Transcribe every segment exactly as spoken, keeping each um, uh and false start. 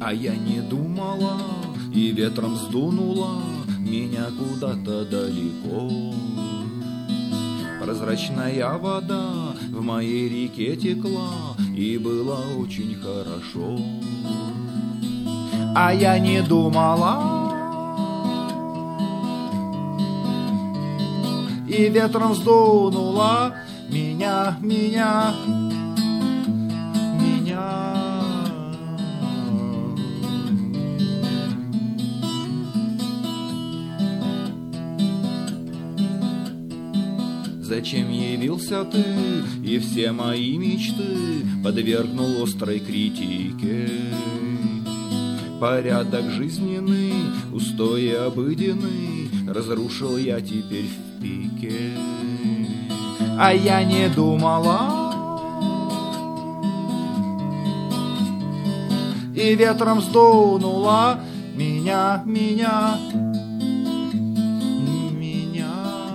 А я не думала, и ветром сдунула меня куда-то далеко. Прозрачная вода в моей реке текла, и было очень хорошо. А я не думала, и ветром сдунула меня, меня, меня. Зачем явился ты, и все мои мечты подвергнул острой критике? Порядок жизненный, устои обыденный разрушил я теперь в пике. А я не думала, и ветром сдунула меня, меня, меня.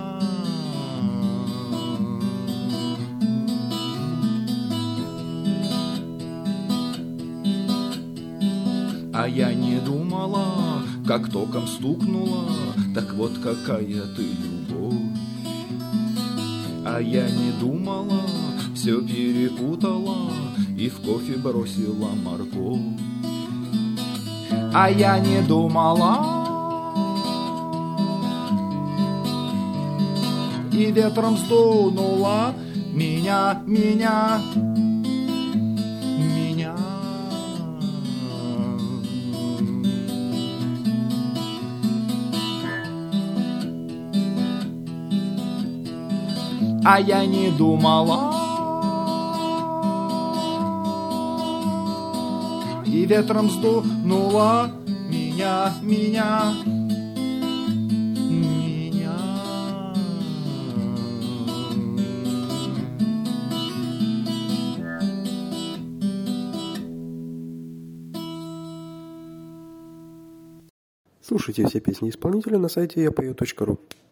А я не думала, как током стукнула, так вот какая ты любовь. А я не думала, все перепутала и в кофе бросила морковь. А я не думала, и ветром сдунула меня, меня, меня. А я не думала, и ветром сдунула меня, меня, меня. Слушайте все песни исполнителя на сайте я пою точка ру.